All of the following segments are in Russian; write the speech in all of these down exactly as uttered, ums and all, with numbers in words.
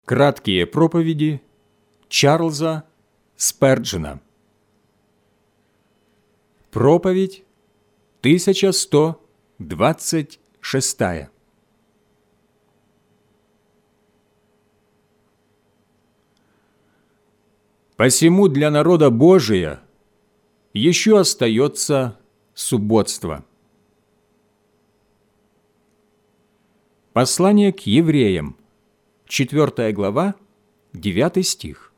Краткие проповеди Чарльза Сперджена. Проповедь тысяча сто двадцать шестая. Посему для народа Божия еще остается субботство. Послание к евреям, четвёртая глава, девятый стих.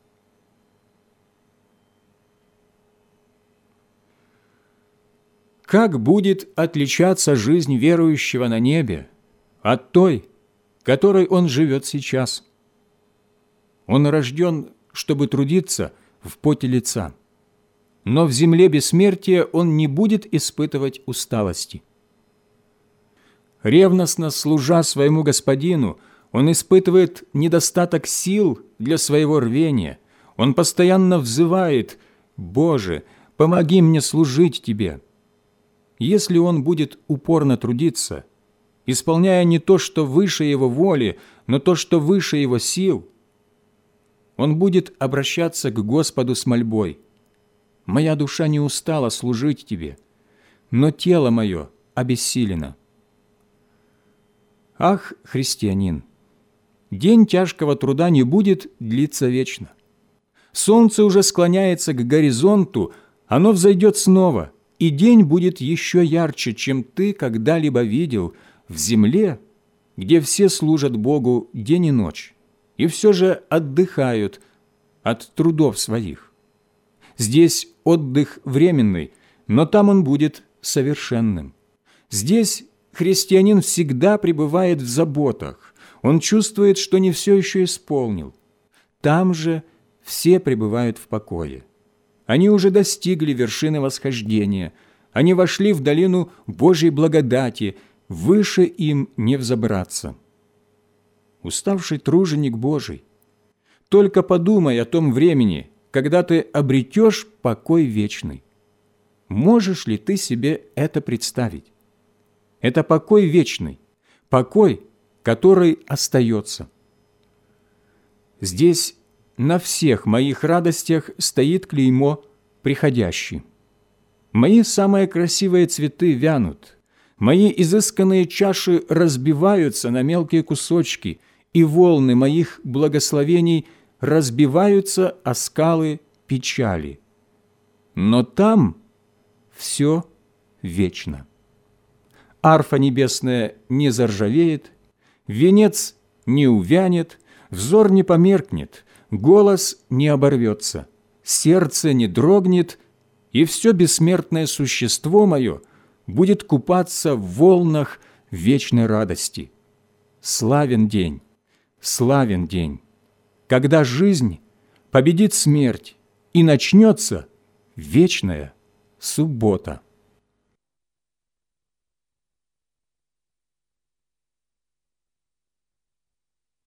Как будет отличаться жизнь верующего на небе от той, которой он живет сейчас? Он рожден, чтобы трудиться в поте лица, но в земле бессмертия он не будет испытывать усталости. Ревностно служа своему господину, он испытывает недостаток сил для своего рвения. Он постоянно взывает: «Боже, помоги мне служить Тебе». Если он будет упорно трудиться, исполняя не то, что выше его воли, но то, что выше его сил, он будет обращаться к Господу с мольбой: «Моя душа не устала служить Тебе, но тело мое обессилено». Ах, христианин! День тяжкого труда не будет длиться вечно. Солнце уже склоняется к горизонту, оно взойдет снова, и день будет еще ярче, чем ты когда-либо видел в земле, где все служат Богу день и ночь, и все же отдыхают от трудов своих. Здесь отдых временный, но там он будет совершенным. Здесь христианин всегда пребывает в заботах, он чувствует, что не все еще исполнил. Там же все пребывают в покое. Они уже достигли вершины восхождения, они вошли в долину Божьей благодати, выше им не взобраться. Уставший труженик Божий, только подумай о том времени, когда ты обретешь покой вечный. Можешь ли ты себе это представить? Это покой вечный, покой, который остается. Здесь на всех моих радостях стоит клеймо «приходящий». Мои самые красивые цветы вянут, мои изысканные чаши разбиваются на мелкие кусочки, и волны моих благословений разбиваются о скалы печали. Но там все вечно. Арфа небесная не заржавеет, венец не увянет, взор не померкнет, голос не оборвется, сердце не дрогнет, и все бессмертное существо мое будет купаться в волнах вечной радости. Славен день, славен день, когда жизнь победит смерть, и начнется вечная суббота.